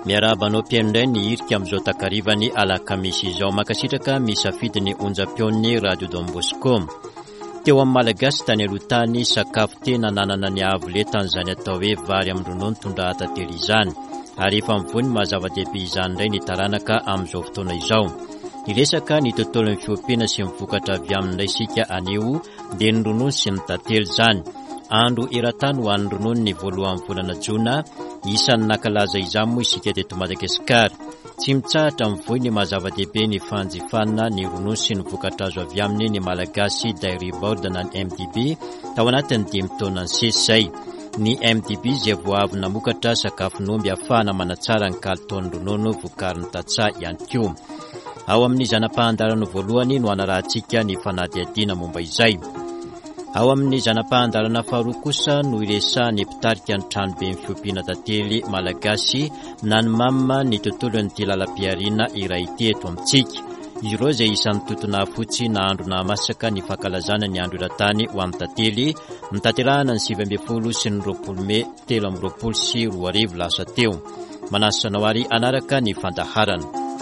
miarabanao mpiaindray ny hirika amin'izao takarivany alakamisy izao makasitraka misafidy ny onjam-peon'ny radio Don Bosco. Teo amin'ny Malagasy tany aloha-tany sakafo tena nanana ny avo letan'izany atao hoe vary amin'ny ronono tondrahata telo izany, ary efa mivony mazava-dehibe izany indray ny taranaka amin'izao fotoana izao. Ny resaka ny tontolon'ny fiompiana sy mivokatra avy amin'ilay isika anio dia ny ronono sy ny tantely izany. Andro eran-tany ho an'ny ronono ny voalohan'ny volana Jona, isan'ny nankalaza izany moa isika teto Madagasikara. Tsy mitsahatra mivoy ny mazava-dehibe ny fanjifana ny ronono sy ny vokatra azo avy aminy ny Malagasy Dairy Board na ny MDB tao anatin'ny 5 taona ny sesay. Ny MDB izay voavy namokatra sakafon'omby ahafahana manatsara ny kalitaon'ny ronono vokarin'ny Tatsa ihany koa. Ao amin'ny zanam-pahandarana voalohany no anarahantsika ny fanadihadiana momba izay. Ao amin'ny zanam-pahandarana faharoa kosa no iresahany mpitarika ny tranobe ny fiompiana tantely Malagasy na ny mamma ny tontolon'ity lalam-piariana iray ity eto amintsika. Izy ireo izay isan'ny totona fotsy na andro nahamasaka ny fankalazana ny andro eran-tany ho amin'ny tantely, nitanterahana ny 20 sy ny 20 Mey 2024 lasa teo. Manasanao ary anaraka ny fandaharana.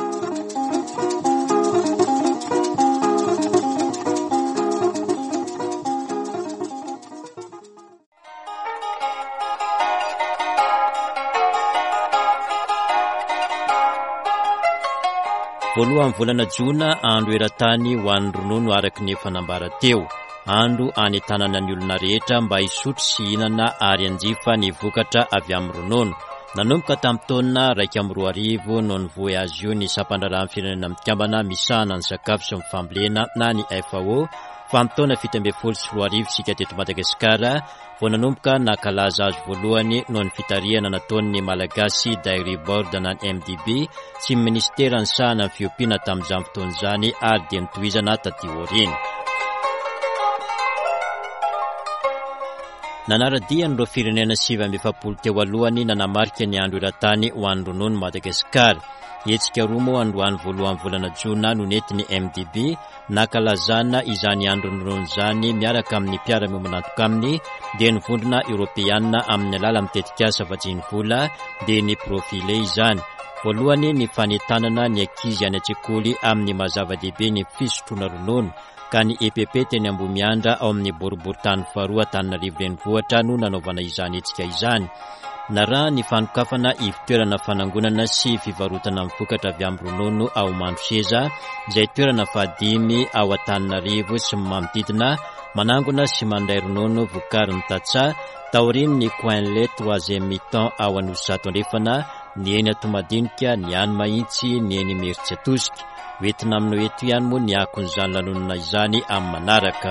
Voalohan'ny volana Jona, andro eran-tany ho an'ny ronono araky ny efa nambara teo. Andro anentanana ny olona rehetra mba hisotro sy hinana ary hanjifa ny vokatra avy amin'ny ronono. Nanomboka tamin'ny taona 2012 no nivohy azy io ny sampandrarahany firenena mikambana misahana ny sakafo sy ny fambolena na ny FAO, fa amin'ny taona 2014 isika teto Madagasikara vao nanomboka nankalaza azy voalohany no ny fitarihana nataon'ny Malagasy Dairy Board na ny MDB sy ny ministera ny sahana ny fiompiana tamin'izany fotoana izany ary dia nitohizana taty aoriana. Nanaradiany ireo firenena 7 teo alohany nanamarika ny andro eran-tany ho an'ny ronono Madagasikara. Hetsika roa moa androany voalohan'ny volana Jona no nety ny MDB nankalazana izany andro ronono izany miaraka amin'ny mpiara-miomana antoka aminy dia ny vondrona Europeana amin'ny alala mitetika safajiny vola dia ny profile izany. Voalohany ny fanentanana ny ankizy any an-tsekoly amin'ny mazava-dehibe ny fisotroana ronono, ka ny EPP teny Ambomiandra ao amin'ny boriboritany faharoa Antananarivo renivohitra no nanaovana izany hetsika izany. Naraha ny fanokafana ivitoerana fanangonana sy fivarotana amin'ny vokatra avy amin'ny ronono ao Mandroseza, izay toerana 5 ao Antananarivo sy manodidina, manangona sy mandray ronono vokarin'ny Tatsa, taoriny ny Coinlet 3e mi-temps ao Anosizato andrefana, ny eny Atomadinika, ny any Mahitsy, ny eny Meritsatoska. Hoentina aminao eto ihany moa ny akon'izany lanonana izany amin'ny manaraka.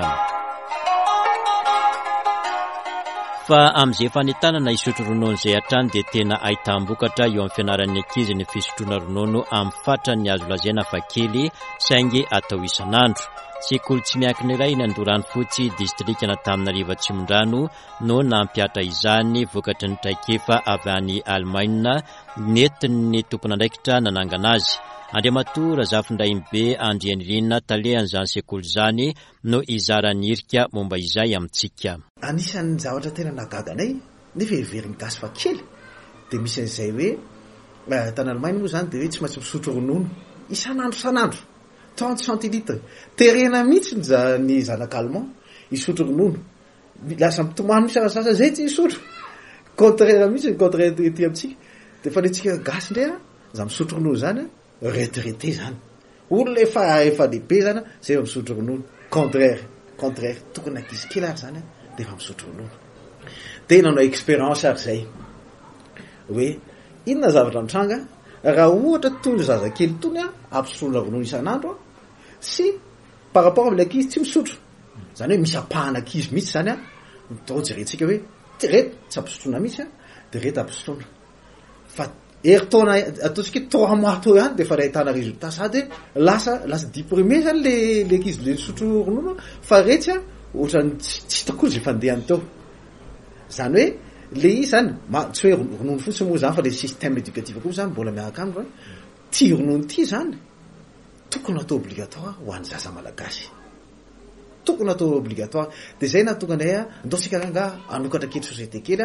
Fa amin'izay fanentanana isotro ronono izay hatrany dia tena ahitambokatra eo amin'ny fianaran'ny ankizy ny fisotroana ronono amin'ny fatrany azo lazaina fa kely saingy atao isan'andro. Sekoly tsy miankina iray ny Andorany Fotsy distrikta Antananarivo Atsimondrano no nampiatra izany vokatry ny traikefa avy any Allemagne nentin'ny tompon'andraikitra nanangana azy. Andriamatoa Razafindraimbe Andrianirina talehan'izany sekoly izany no izarany hirika momba izay amintsika. Anisan'ny zavatra tena nagaganay nefa heveriny gasy fa kely dia misy an'izay hoe tany Allemagne moa izany dia hoe tsy maintsy misotro ronono isan'andro 30 centilitres terena mihitsy ny zanak'Allemand isotro ronono, lasa mitomany misarasasa zay tsy isotro contraire mihitsy ny contraire ty amintsika. Dia fa netsika gasy ndray za misotro ronono zany retraité zany olona efa lehibe zany zay misotro ronono. Contraire tokony ankizy kely ary zany dia efa misotro ronono. Dia nanao expérience ary zay hoe inona zavatra nitranga raha ohatra tony zazakely tony ampisotroana ronono isan'andro sy par rapport amin'ilay ankizy tsy misotro, zany hoe misy apahana ankizy mihitsy zany tao jerentsika hoe reto tsy ampisotroana mihitsy dia reto ampisotroana. Fa eritaona ataontsika 3 mois teo ihany dia fa ahitana résultat sady lasa déprimé zany le ankizy le misotro ronono fa retsy ohatrany tsy hitako zay fandehany teo. Zany hoe le izy zany tsy hoe ronono fotsiny moa zany fa le système éducatif koa zany mbola miaraka aminy tia ronono ity zany tokony atao obligatoire ho an'ny zaza malagasy. tokony atao obligatoire de zay natonganay andaosika ranga anokatra kely société kely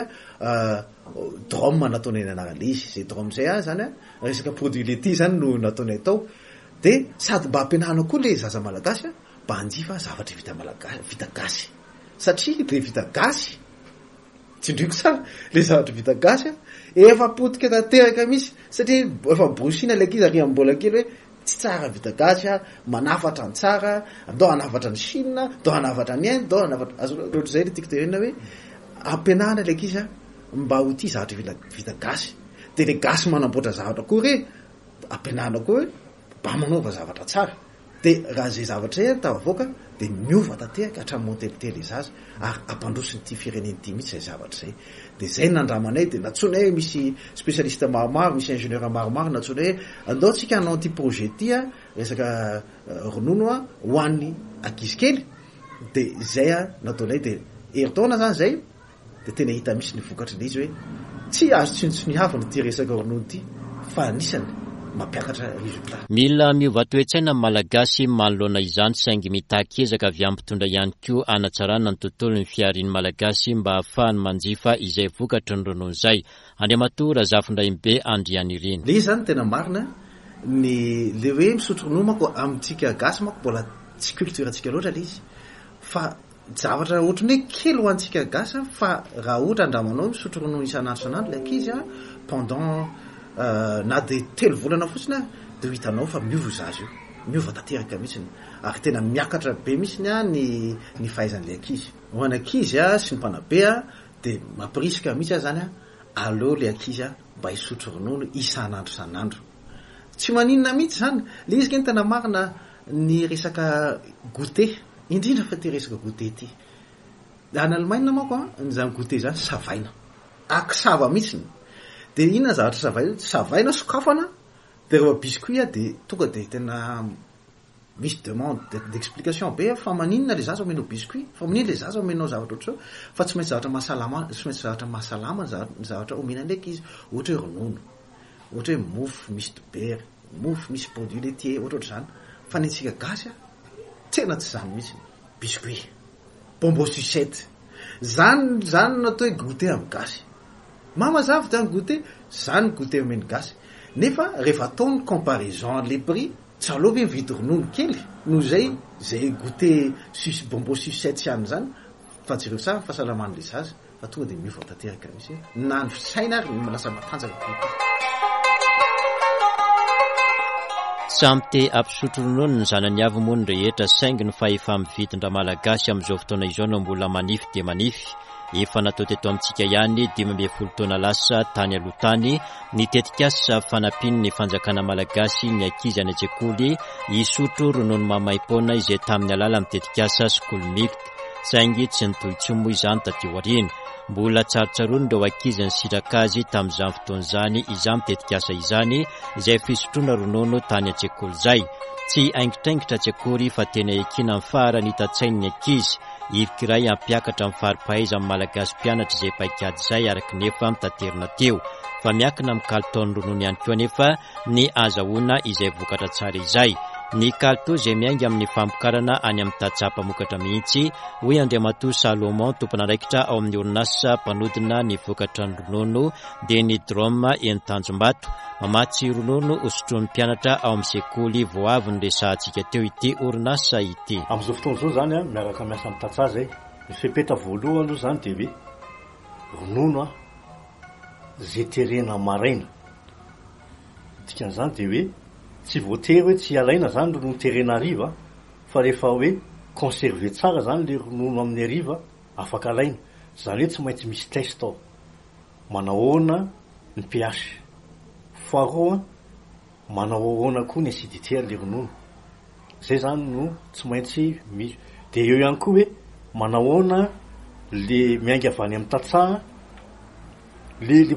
drom nataonay nanarale izy zay drom zay zany resaka produit laitier zany no nataonay atao de sady mba ampianahana koa le zaza malagasy mba hanjifa zavatra vita malagasy vita gasy satria le vita gasy tsindriko tsara le zavatra vita gasy efa potika tanteraka misy satria efa brosina le kizy ary ambola kely hoe tsy tsara vita gasy manafatra ny tsara andao hanafatra ny Chine andao hanafatra ny Inde andao hanafatra azoatra zay le tikterena hoe ampianahana le kizy mba ho ty zavatra vita gasy de le gasy manamboatra zavatra koa re ampianahana koa hoe mba manaova zavatra tsara de raha zay zavatra zay tavavoaka de miova tanteraka hatramin'ny motelitely zaza ary ampandrosiny ty fireneny ty mihitsy zay zavatra zay de zay nandramanay de natsonay misy spécialiste maromaro misy ingénieur maromaro natsonay andao tsika hanao ty projet ty resaka ronono ho an'ny ankizy kely de zay nataonay de heritaona zany zay de tena hita misy ny vokatra le izy hoe tsy azo tsinotsinihavana ty resaka ronono ty fa anisany mampiakatra résultat. Mila miova toe-tsaina malagasy manoloana izany saingy mitakezaka avy amin'ny mpitondra ihany koa anatsarana ny tontolon'ny fiarian'ny malagasy mba ahafahany manjifa izay vokatra ny ronono izay. Andriamatoa Razafindraimbe Andrianirina. Le zany tena marina ny le hoe misotro ronono mako amintsika gasy mako mbola tsy culture antsika loatra le izy fa zavatra ohatrany hoe kely ho antsika gasy fa raha ohatra andramanao misotro ronono isanandro le ankizy pendant na de 3 volana fotsiny de hitanao fa miova zazy io miova tanteraka mihitsy ary tena miakatra be mihitsy ny fahaizan'le ankizy ho an'ankizy sy ny mpanabe de mampirisika mihitsy zany aleo le ankizy mba hisotro ronono isanandro tsy maninona mihitsy zany le izy keny tena marina ny resaka goûter indrindra fa ty resaka goûter ty any Allemagne mako zany goûter zany savaina aksava mihitsy de inona zavatra savaina sokafana de rehefa biscuit de tonga de tena misy demande d'explication be fa maninona le zaza omenao biscuit fa maninona le zaza omenao zavatra ohatro fa tsy maintsy zavatra mahasalama tsy maintsy zavatra mahasalama zavatra omena ndraiky izy ohatra hoe ronono ohatra hoe mofo misy dobera mofo misy produit laitier ohatra zany fa ny antsika gasy tena tsy zany mihitsy biscuit bonbon sucette zany natao hoe goûter amin'ny gasy mamazava de goûter zany goûter omeny gasy nefa rehefa ataony comparaison les prix tsy aloha hoe mividy ronono kely no zay goûter bonbon sucette ihany zany fa tsy ireo tsara fahasalaman'le zaza fa tonga de miova tanteraka misy na ny saina ary lasa matanjaka kokoa. Samy te ampisotro ronono ny zanany avy moa ny rehetra saingy ny fahefa mividindra malagasy amin'izao fotoana izao no mbola manify de manify. Efa natao teto amintsika ihany 12 taona lasa tany aloha tany ny tetikasa fanampiny ny fanjakana malagasy ny ankizy any an-tsekoly hisotro ronono mamaimpona izay tamin'ny alala mitetikasa school milk saingy tsy nitohitsomo izany taty aoriana. Mbola tsarotsaroany ireo ankizy ny sitrakazy tamin'izany fotoana izany izany mitetikasa izany izay fisotroana ronono tany an-tsekoly izay. Tsy aingitraingitra tsekory fa tena ekina amin'ny farany hitan-tsain'ny ankizy irikiray ampiakatra amin'ny fari-pahaizan'ny malagasy mpianatra izay paikady izay araka nefa mitaterina teo fa miakina amin'ny kalitaon'ny ronono ihany koa nefa ny azahoana izay vokatra tsara izay. Ny kalito izay miainga amin'ny fampokarana any amin'ny tatsapa mokatra mihitsy hoy Andriamatoa Salomon tompon'andraikitra ao amin'ny orinasa mpanodina ny vokatra ny ronono dia ny droma eny Tanjombato mamatsy ronono hosotroan'ny mpianatra ao amin'ny sekoly vao avy ny resahantsika teo ity orinasa ity. Amin'izao fotoana izao zany miaraka miasa amin'ny tatsaza ny fepetra voalohany aloha zany dia hoe ronono zay terena maraina dikan'izany dia hoe tsy voatery hoe tsy alaina zany ronono terena hariva fa rehefa hoe conservé tsara zany le ronono amin'ny hariva afaka alaina zany hoe tsy maintsy misy test ao manahoana ny pH faharoa manahoana koa ny acidité le ronono zay zany no tsy maintsy misy dia eo ihany koa hoe manahoana le miainga avy any amin'ny tatsaha le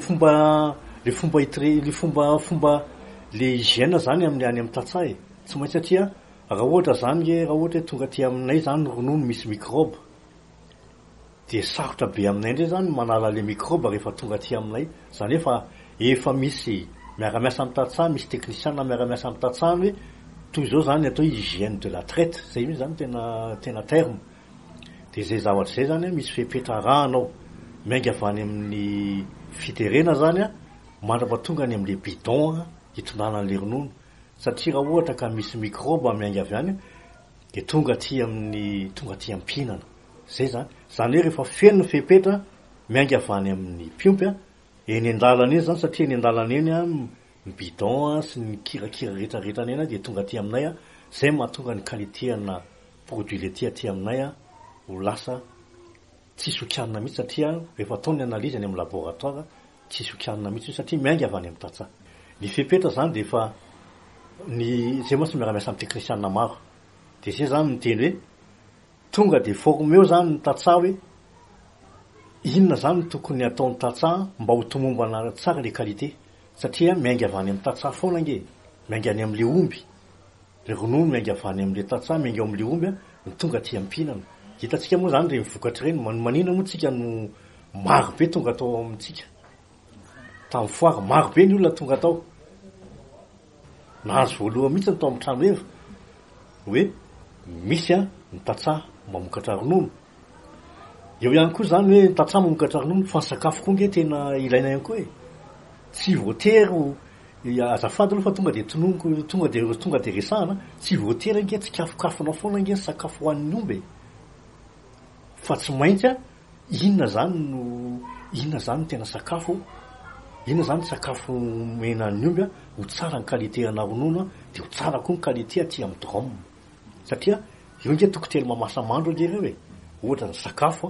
fomba le hygiène zany amin'ny any amin'ny tatsaha tsy maintsy satria raha ohatra tonga aty aminay zany ronono misy microbe dia sarotra be aminay ndray zany manala le microbe rehefa tonga aty aminay zany efa misy miara-miasa amin'ny tatsaha misy technicien miara-miasa amin'ny tatsaha hoe toy izao zany atao hygiène de la traite zay mihitsy zany tena terme de zay zavatra zay zany misy fepetra rahanao miainga avy any amin'ny fiterena zany a mandrapatonga any am'le bidon hitondanan'le ronono satria raha ohatra ka misy microbe miainga avy any de tonga ty ampihinana zay zany hoe rehefa feno fepetra miainga avy any amin'ny piompy eny an-dalana eny zany satria eny an-dalana eny bidon sy ny kirakira rehetrarehetra eny de tonga ty aminay zay mahatonga ny qualité-na produit laitier ty aminay ho lasa tsisy okianina mihitsy satria rehefa ataony analyse any amin'ny laboratoire tsisy okianina mihitsy satria miainga avy any amin'ny tatsa. Ny fepetra zany de efa zay moa tsy miara-miasa amin'ny teknisianina maro de zay zany miteny hoe tonga de forme eo zany ny tatsa hoe inona zany tokony ataon'ny tatsa mba ho tomombana tsara le qualité satria miainga avy any amin'ny tatsa foana nge miainga any amin'le omby le ronono miainga avy any amin'le tatsa miainga ao amin'le omby ny tonga ty ampihinana. Hitantsika moa zany reny vokatra reny manina moa tsika no maro be tonga atao amintsika tamin'ny foara maro be ny olona tonga atao nahazo voalohany mihitsy atao amin'ny trano eva hoe misy ny tatsa mamokatra ronono eo ihany koa zany hoe tatsa mamokatra ronono fa ny sakafo koa nge tena ilaina ihany koa tsy voatery azafady aloha fa tonga de tonongo tonga de resahana tsy voatery nge tsy kafokafonao foana nge ny sakafo hoan'ny omby fa tsy maintsy inona zany no tena sakafo inona zany sakafo menan'ny omby ho tsara ny qualité-na ronono de ho tsara koa ny qualité aty amin'ny drôme satria io nge tokotely mamasamandro nge reo ohatra ny sakafo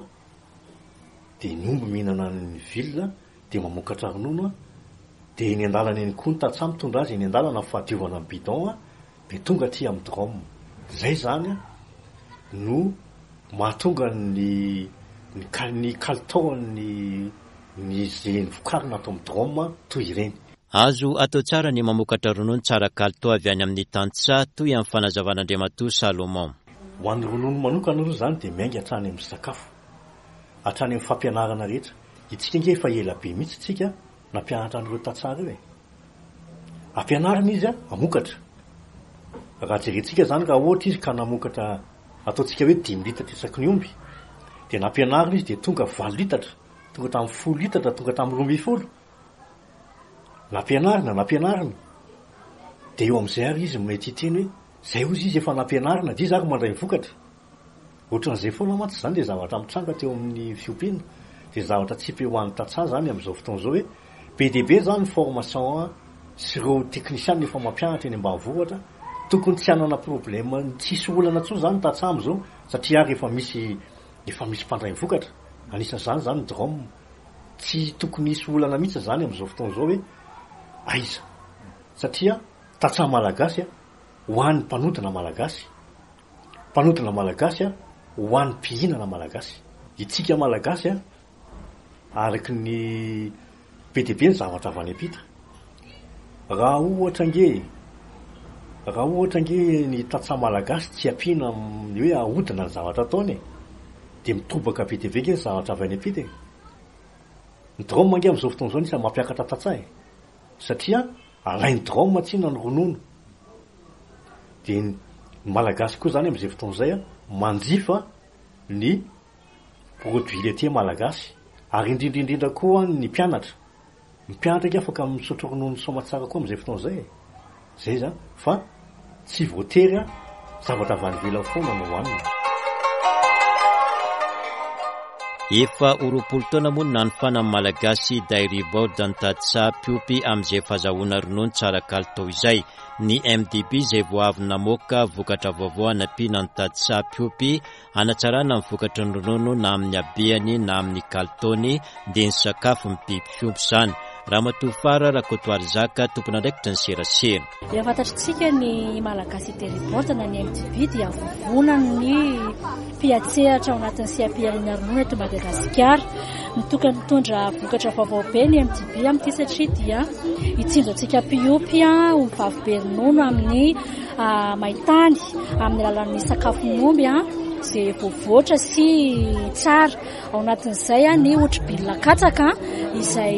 de ny omby mihinana ny vilona de mamokatra ronono de eny an-dalana eny koa ny tatsa mitondra azy eny an-dalana fahadiovana amin'ny bidon de tonga aty amin'ny drôme zay zany no mahatonga ny kalitaony ny zay vokarina atao amin'ny drôme toy ireny. Azo atao tsara ny mamokatra ronono tsara kalitao avy any amin'ny tantsa toy amin'ny fanazavan'Andriamatoa Salomon. Ho an'ny ronono manokana aloha zany de miainga hatrany amin'ny sakafo hatrany amin'ny fampianarana rehetra itsika nge efa ela be mihitsy tsika nampianatra an'ireo tantsara io ampianarina izy amokatra raha jerentsika zany raha ohatra izy ka namokatra ataontsika hoe 10 litatra isaky ny omby de nampianarina izy de tonga 20 litatra tonga tamin'ny 10 litatra tonga tamin'ny 12 nampianarina de eo amin'izay ary izy mety hiteny hoe zay ozy izy efa nampianarina de izy ary mandray vokatra ohatran'izay foana mantsy zany de zavatra mitranga teo amin'ny fiompiana de zavatra tsipy ho an'ny tatsa zany amin'izao fotoana zao hoe be de be zany formation sy ireo teknisianina efa mampianatra eny ambanivohitra tokony tsy hanana problema tsisy olana tsoa zany tatsa am'izao satria ary efa misy mpandray vokatra anisan'izany zany drôme tsy tokony hisy olana mihitsy zany amin'izao fotoana zao hoe aiza satria tatsa malagasy ho an'ny mpanodina malagasy ho an'ny mpihinana malagasy itsika malagasy araky ny be ny zavatra avy any apita raha ohatra nge ny tatsa malagasy tsy ampina ny hoe ahodina ny zavatra ataony de mitobaka be nge ny zavatra avy any apita ny drôme nge amin'izao fotoana zao nisy mampiakatra tatsa satria alainy drôme tsina ny ronono de ny malagasy koa zany amin'izay fotoana zay manjifa ny produit laitier malagasy ary indrindrindrindra koa ny mpianatra nge afaka misotro ronono somatsara koa amin'izay fotoana zay zany fa tsy voatery zavatra avy any ivelany foana no hoanina. Efa oroapolo taona moa nany fana malagasy Dairy Board ny tatsa piopy amin'izay fahazahoana ronono tsara kalitao izay. Ny MDB izay vao avy namoaka vokatra vaovao anampina ny tatsa piopy hanatsarana ny vokatra ny ronono na amin'ny habeany na amin'ny kalitaony dia ny sakafo mibiby fiompy izany. Ramatofara Rakotoary Zaka tompona andraikitra ny serasera. Efa fantatritsika ny malagasy Dairy Board na ny MDB dia vovonany ny mpiatsehatra ao anatin'ny seapirana ronono eto Madagasikara. Mitokana mitondra vokatra vaovao be ny MDB amin'ity satria dia hitsinjo antsika piopy ho mivavy be ronono amin'ny maitany amin'ny alalan'ny sakafon'ny omby izay voavoatra sy tsara. Ao anatin'izay ny otribila katsaka izay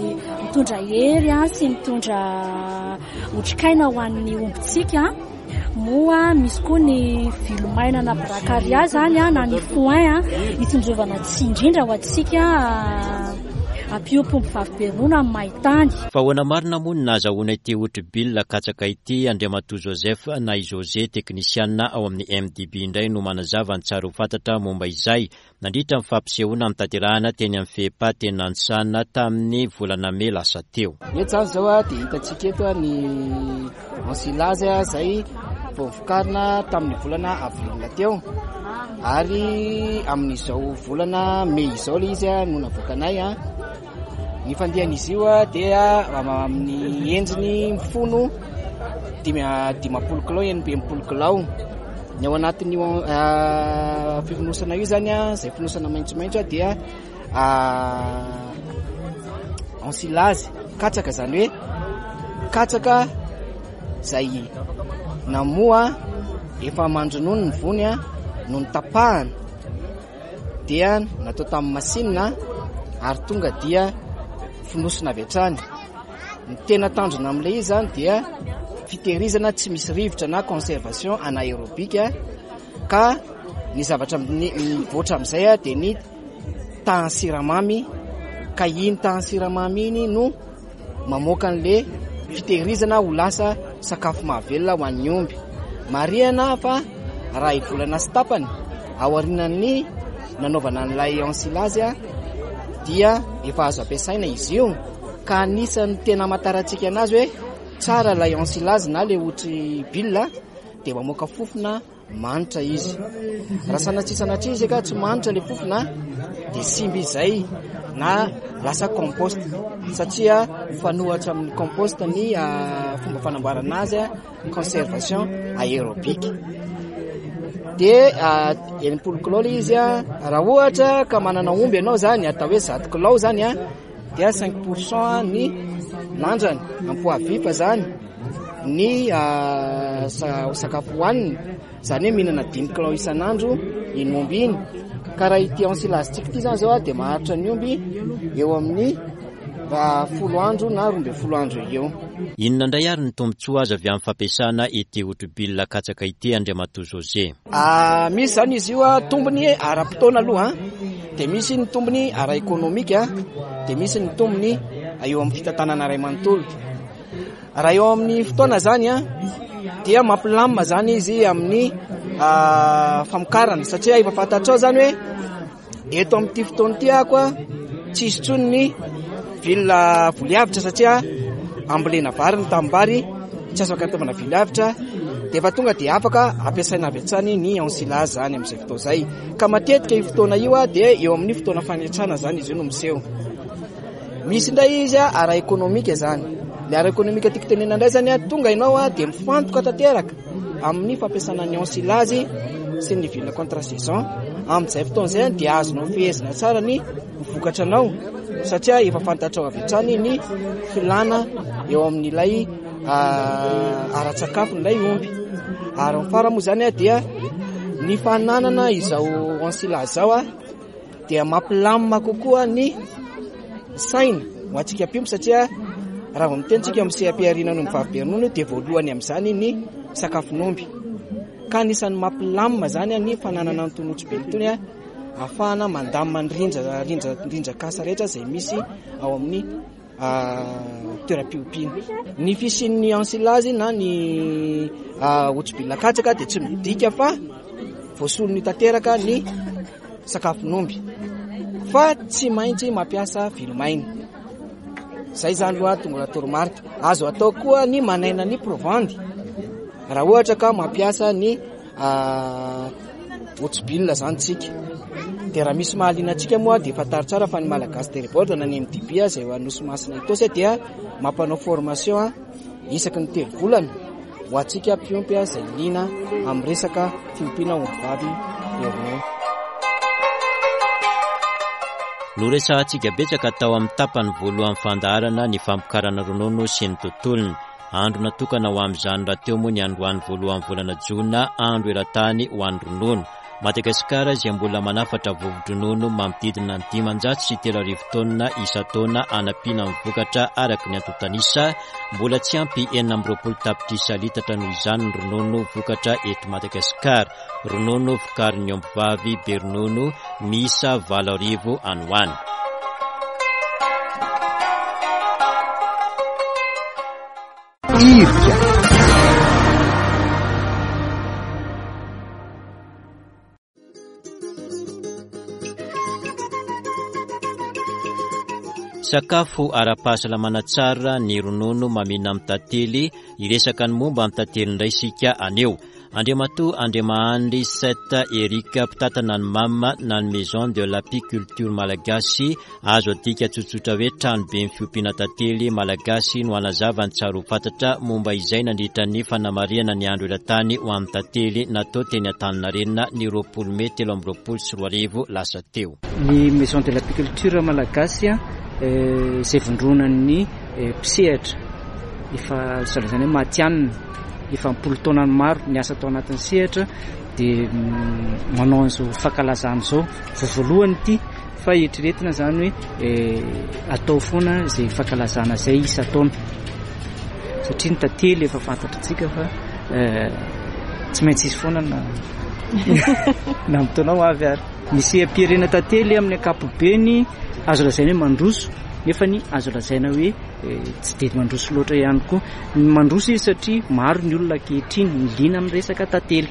mitondra hery sy mitondra otrikaina ho an'ny ombitsika moa misy koa ny vilomaina na brakaria zany na ny foin itsinjovana tsy indrindra ho atsika ampiompomby vaviberonona amin'ny mahitany. Fa hoana marina moa nazahoana ity Otribile katsaka ity Andriamatoa Joseph na i José teknisiana ao amin'ny MDB indray no manazava ny tsara ho fantatra momba izay nandritra amin'ny fampisehoana amin'ny tanterahana teny amin'ny fepa teny Antsana tamin'ny volana May lasa teo. Eto zany zao dia hitantsika eto ny ensilage zay vao vokarina tamin'ny volana avril teo ary amin'izao volana May izao le izy no navoakanay ny fandehan'izy io dia amin'ny endriny mifono 50 kilao 80 kilao ny ao anatin'ny fifonosana io zany zay fifonosana maitsomaitso dia ensilage katsaka zany hoe katsaka zay namoa efa mandronono ny vony no nitapahana dia natao tamin'ny masinina ary tonga dia finosina avy hatrany. Ny tena tanjona amin'ilay izy zany dia fitehirizana tsy misy rivotra na conservation anaérobika ka ny zavatra mivoatra amin'izay dia ny tahan'ny siramamy ka iny tahan'ny siramamy iny no mamoaka an'le fitehirizana ho lasa sakafo mahavelona ho an'ny omby. Marihana fa raha ivolana sy tapany ao aorianan'ny nanaovana an'ilay ensilage dia efa azo ampiasaina izy io ka anisan'ny tena matarantsika anazy hoe tsara ilay ensilage na le Otribile dia mamoaka fofona manitra izy. Raha sanatria izy ka tsy manitra le fofona dia simba izay na lasa compost satria fanohatra amin'ny compost ny fomba fanamboarana azy conservation aérobike. Dia 80 kilao le izy raha ohatra ka manana omby ianao zany atao hoe 100 kilao zany dia 5% ny landrany ampoavifa zany ny sakafo hoaniny zany hoe mihinana 5 kilao isan'andro iny omby iny. Ka raha ity ensilage tsika ity zany zao dia maharitra ny omby eo amin'ny 10 andro na 12 andro eo. Inona indray ary ny tombontsoa azo avy amin'ny fampiasana ity Otribile katsaka ity Andriamatoa José? Misy zany izy io tombony ara-potoana aloha dia misy ny tombony ara-ekonomika dia misy ny tombony eo amin'ny fitantanana ray manontolo. Raha eo amin'ny fotoana zany dia mampilamina zany izy amin'ny famokarana satria efa fantatrao zany hoe eto amin'ity fotoana ity tsy isy tsony ny vilona voliavitra satria ambolena vary ny tambary tsy azo akataovana viliavitra dia efa tonga dia afaka ampiasaina avy hatrany ny ensilage zany amin'izay fotoana izay. Ka matetika io fotoana io dia eo amin'ny fotoana fanetrana zany izy io no miseho. Misy indray izy ara-ekonomika zany. Le ara-ekonomika tiako tenena indray zany tonga ianao dia mifantoka tanteraka amin'ny fampiasana ny ensilage sy ny vilona contre saison amin'izay fotoana izay dia azonao fehezina tsara ny vokatra anao satria efa fantatrao avy hatrany ny filana eo amin'ilay ara-tsakafon'ilay omby. Ary ny fara moa zany dia ny fananana izao ensilage zao dia mampilamina kokoa ny saina ho antsika mpiompy satria raha vao mitentsika miseha-piariana no mivaviberonono dia voalohany amin'izany ny sakafon'omby. Ka anisan'ny mampilamina zany ny fananana ny tony Otribile tony ahafahana mandamina ny rindra-kasa rehetra izay misy ao amin'ny toeram-piompiana. Ny fisian'ny ensilage na ny Otribile katsaka dia tsy midika fa voasolony tanteraka ny sakafon'omby fa tsy maintsy mampiasa vilomaina. Zay zany loha tonga toromarika. Azo atao koa ny manaina ny provandy raha ohatra ka mampiasa ny Otribile zany tsika. Dia raha misy mahaliana antsika moa dia fataro tsara fa ny malagasy territoire na ny MDB izay ho Nosomasina itosy dia mampanao formation isaky ny 3 volana ho antsika mpiompy izay liana amin'ny resaka fiompiana ombivavy eo. Noresahantsika betsaka tao amin'ny tapany voalohan'ny fandaharana ny famokarana ronono sy ny tontolony. Andro natokana ho amin'izany raha teo moa ny androany voalohan'ny volana Jona andro eran-tany ho an'ny ronono. Madagasikara izay mbola manafatra vovo-dronono manodidina ny 530 taona isa-taona anampiana amin'ny vokatra araka ny antotanisa, mbola tsy ampy 420 tapitrisa litatra noho izany ny ronono vokatra eto Madagasikara. Ronono vokarin'ny ombivavy be ronono miisa 7,000 any ho any. Sakafo ara-pahasalamana tsara ny ronono mamina amin'ny tantely. Iresaka ny momba amin'ny tantely indray sika aneo. Andriamatoa Andriamahandry 7 Erika mpitatana ny mama na ny Maison de l'Apiculture Malagasy azo adika tsotsotra hoe trano be ny fiompiana tantely Malagasy no anazava ny tsara ho fantatra momba izay nandritra ny fanamariana ny andro eran-tany ho amin'ny tantely natao teny Antaninarenina ny 20 Mey 2024 lasa teo. Ny Maison de l'Apiculture Malagasy izay vondronan'ny mpisehatra efa salazany hoe matianina efa 10 taona ny maro ny asa tao anatin'ny sehatra dia manao an'izao fankalazana izao voalohany ity fa eritreretina zany hoe atao foana izay fankalazana izay isa-taona satria ny tantely efa fantatritsika fa tsy maintsy isy foana na mitaonao avy ary misy am-pirenena tantely amin'ny ankapobeny azo lazaina hoe mandroso nefa ny azo lazaina hoe tsy dia mandroso loatra ihany koa. Mandroso izy satria maro ny olona ankehitriny milina amin'ny resaka tantely.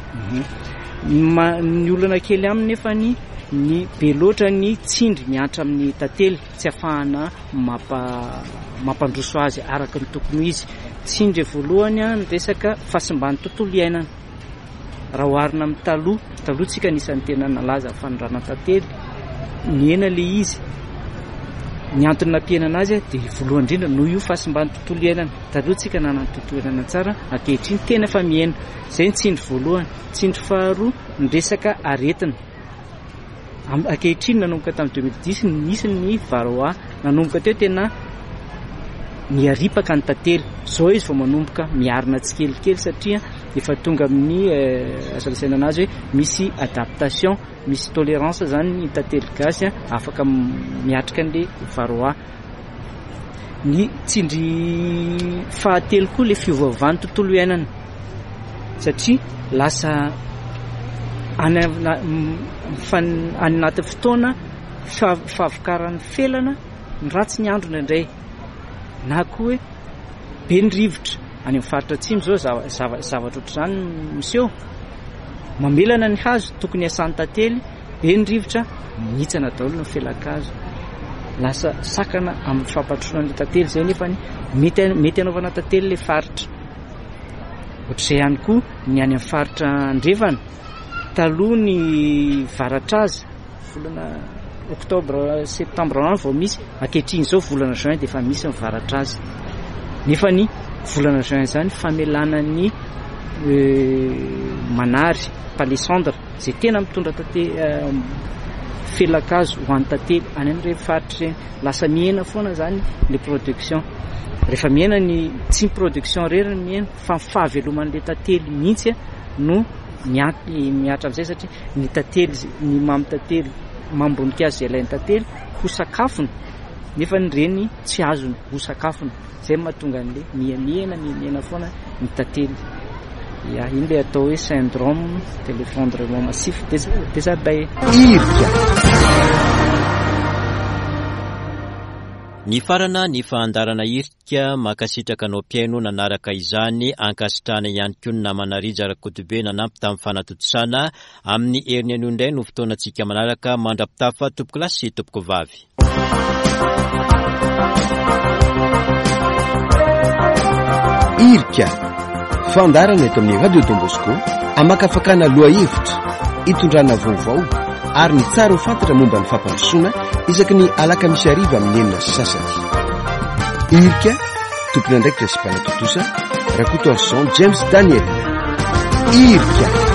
Ny olona kely aminy nefa ny be loatra ny tsindry miantra amin'ny tantely tsy ahafahana mampandroso azy araka ny tokony izy. Tsindry voalohany ny resaka fahasimban'ny tontolo iainana. Raha oharina amin'ny talohantsika anisan'ny tena nalaza fanondrana tantely miena le izy ny antony nampienana azy dia voalohany indrindra noho io fahasimban'ny tontolo iainana. Talohantsika nanana tontolo iainana tsara ankehitriny tena fa miena. Izay ny tsindry voalohany. Tsindry faharoa ny resaka aretina. Ankehitriny nanomboka tamin'ny 2010 nisy ny varroa nanomboka teo tena miaripaka ny tantely. Zao izy vao manomboka miarina tsikelikely satria efa tonga amin'ny asalasaina anazy hoe misy adaptation, misy tolérance zany ny tantely gasy afaka miatrika an'le varroa. Ny tsindry fahatelo koa le fiovaovan'ny tontolo iainana satria lasa any anaty fotoana fahavokaran'ny felana ny ratsy ny andro indraindray na koa hoe be ny rivotra any amin'ny faritra atsimo zao zavatra ohatr'izany miseho mamelana ny hazo tokony hasan'ny tantely be ny rivotra mihitsana daholo ny felakazo lasa sakana amin'ny fampatrosan'ny tantely zay nefa mety anaovana tantely le faritra. Ohatr'izay ihany koa ny any amin'ny faritra andrefana taloha ny varatraza volana oktobra septambra vao misy ankehitriny zao volana juin dia efa misy ny varatraza nefa ny volana juin zany famelana ny manary palissandre zay tena mitondra felakazo ho an'ny tantely any amin'ireny faritra ireny. Lasa miena foana zany le production. Rehefa miena ny tsy production rery miena fa fahaveloman'le tantely mihitsy no miatra amin'izay satria ny tantely ny mamy tantely mamboninkazo izay ilain'ny tantely ho sakafony nefa ny reny tsy azony ho sakafony. Zay mahatonga an'le miena foana ny tantely. Iny le atao hoe syndrome de l'effondrement massif des abeilles. Ny farana ny fahandarana irika makasitraka anao mpiaino nanaraka izany ankasitrahana ihany koa ny namana Rija Rakotobe nanampy tamin'ny fanatotosana amin'ny herin'ny anio indray no fotoanantsika manaraka mandrapitafa tompoko lahy sy tompoko vavy. Irika fandarana eto amin'ny Radio Don Bosco amakafakana lohahevitra hitondrana vaovao ary ny tsara ho fantatra momba ny fampandrosoana isaky ny alakamisy ariva amin'ny enina sasany. Irika tompona andraikitra sy mpanatotosa Rakoto Arson James Daniel. Irika